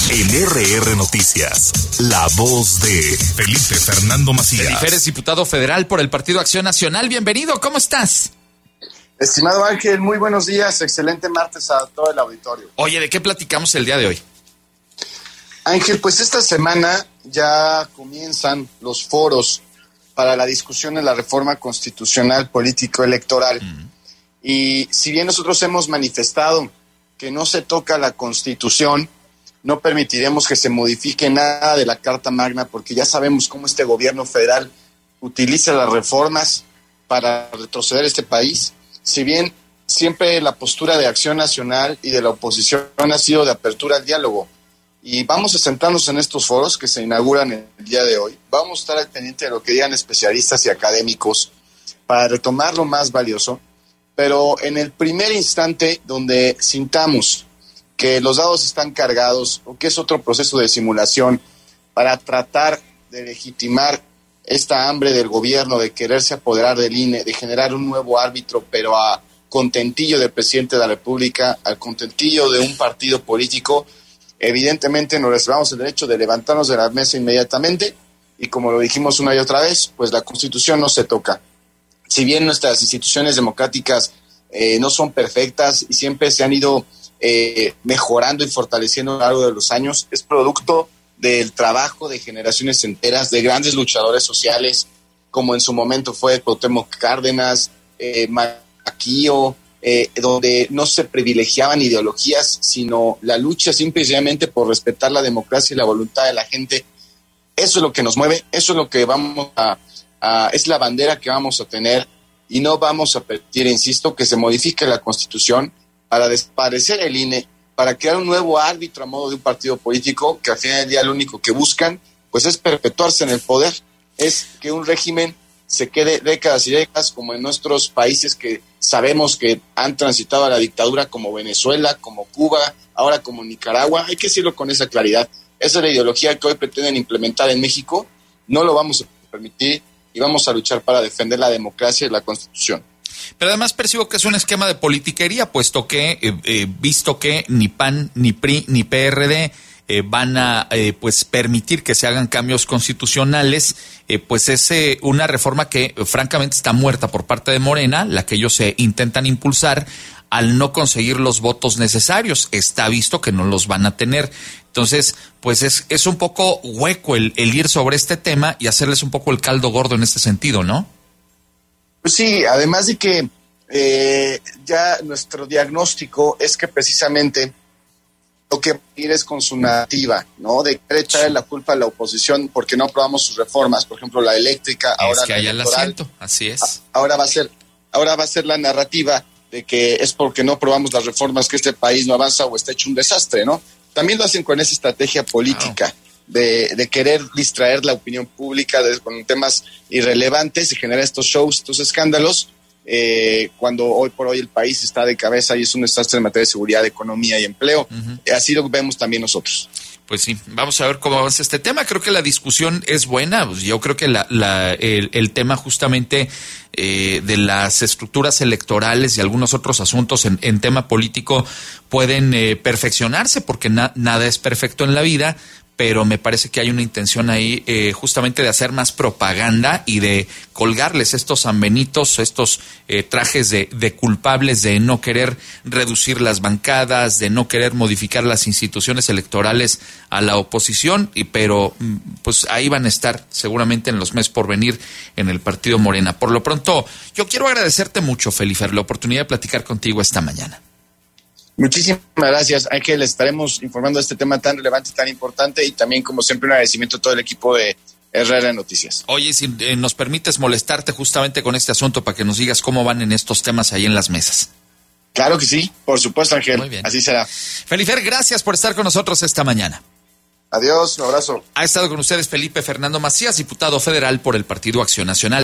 En RR Noticias, la voz de Felipe Fernando Macías. Felipe, eres diputado federal por el Partido Acción Nacional. Bienvenido, ¿cómo estás? Estimado Ángel, muy buenos días. Excelente martes a todo el auditorio. Oye, ¿de qué platicamos el día de hoy? Ángel, pues esta semana ya comienzan los foros para la discusión de la reforma constitucional político-electoral. Y si bien nosotros hemos manifestado que no se toca la Constitución, no permitiremos que se modifique nada de la Carta Magna, porque ya sabemos cómo este gobierno federal utiliza las reformas para retroceder este país. Si bien siempre la postura de Acción Nacional y de la oposición ha sido de apertura al diálogo, y vamos a sentarnos en estos foros que se inauguran el día de hoy, vamos a estar al pendiente de lo que digan especialistas y académicos para retomar lo más valioso, pero en el primer instante donde sintamos que los dados están cargados o que es otro proceso de simulación para tratar de legitimar esta hambre del gobierno de quererse apoderar del INE, de generar un nuevo árbitro, pero a contentillo del presidente de la República, al contentillo de un partido político, evidentemente nos reservamos el derecho de levantarnos de la mesa inmediatamente y, como lo dijimos una y otra vez, pues la Constitución no se toca. Si bien nuestras instituciones democráticas no son perfectas y siempre se han ido mejorando y fortaleciendo a lo largo de los años, es producto del trabajo de generaciones enteras, de grandes luchadores sociales, como en su momento fue Cuauhtémoc Cárdenas, Maquío, donde no se privilegiaban ideologías, sino la lucha simple y sencillamente por respetar la democracia y la voluntad de la gente. Eso es lo que nos mueve, eso es lo que vamos es la bandera que vamos a tener, y no vamos a permitir, insisto, que se modifique la Constitución para desaparecer el INE, para crear un nuevo árbitro a modo de un partido político que al final del día lo único que buscan pues es perpetuarse en el poder, es que un régimen se quede décadas y décadas, como en nuestros países que sabemos que han transitado a la dictadura, como Venezuela, como Cuba, ahora como Nicaragua. Hay que decirlo con esa claridad. Esa es la ideología que hoy pretenden implementar en México. No lo vamos a permitir y vamos a luchar para defender la democracia y la Constitución. Pero además percibo que es un esquema de politiquería, puesto que, visto que ni PAN, ni PRI, ni PRD van a pues permitir que se hagan cambios constitucionales, pues es una reforma que francamente está muerta por parte de Morena, la que ellos intentan impulsar al no conseguir los votos necesarios. Está visto que no los van a tener. Entonces, pues es un poco hueco el ir sobre este tema y hacerles un poco el caldo gordo en este sentido, ¿no? Pues sí, además de que ya nuestro diagnóstico es que precisamente lo que ir es con su narrativa, ¿no? De querer echarle la culpa a la oposición porque no aprobamos sus reformas, por ejemplo, la eléctrica, ahora es que la allá la siento, así es. Ahora va a ser la narrativa de que es porque no aprobamos las reformas que este país no avanza o está hecho un desastre, ¿no? También lo hacen con esa estrategia política de querer distraer la opinión pública con temas irrelevantes y generar estos shows, estos escándalos, cuando hoy por hoy el país está de cabeza y es un desastre en materia de seguridad, economía y empleo. Así lo vemos también nosotros. Pues sí, vamos a ver cómo avanza este tema. Creo que la discusión es buena. Yo creo que el tema justamente de las estructuras electorales y algunos otros asuntos en tema político pueden perfeccionarse, porque nada es perfecto en la vida, pero me parece que hay una intención ahí justamente de hacer más propaganda y de colgarles estos sanbenitos, estos trajes de culpables de no querer reducir las bancadas, de no querer modificar las instituciones electorales a la oposición, pero pues ahí van a estar seguramente en los meses por venir en el partido Morena. Por lo pronto, yo quiero agradecerte mucho, Felipe, la oportunidad de platicar contigo esta mañana. Muchísimas gracias, Ángel. Estaremos informando de este tema tan relevante y tan importante, y también, como siempre, un agradecimiento a todo el equipo de RR Noticias. Oye, si nos permites molestarte justamente con este asunto para que nos digas cómo van en estos temas ahí en las mesas. Claro que sí, por supuesto, Ángel. Muy bien. Así será. Felipe, gracias por estar con nosotros esta mañana. Adiós, un abrazo. Ha estado con ustedes Felipe Fernando Macías, diputado federal por el Partido Acción Nacional.